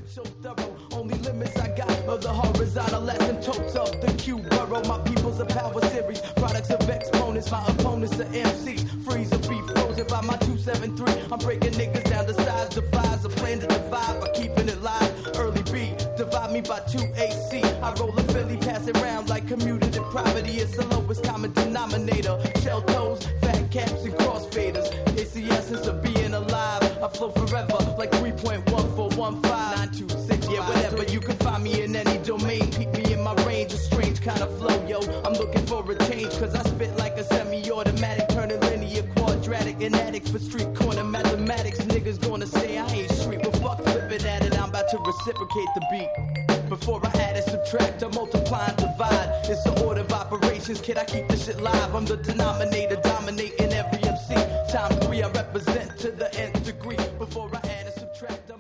so thorough. Only limits I got are the horizontal asymptotes of the Q burrow. My people's a power series, products of exponents. My opponents are MCs, freeze or be frozen by my 273. I'm breaking niggas down to size, defies a plan to divide by keeping it live. Early B, divide me by 2 AC. I roll a Philly, pass it round like commutative property. It's the lowest common denominator. Shell toes, fat caps, and crossfaders. It's the essence of being alive. I flow forever like 3.14159265. Yeah, whatever. You can find me in any domain. Keep me in my range. A strange kind of flow, yo. I'm looking for a change, cause I spit like a semi-automatic, turning linear, quadratic, and addicts for street corner mathematics. Niggas gonna say I ain't street, but fuck flipping at it. I'm about to reciprocate the beat. Before I add and subtract, I multiply and divide. It's the order of operations, kid. I keep this shit live. I'm the denominator, dominating every MC. Times 3, I represent to the nth degree. Before I add and subtract,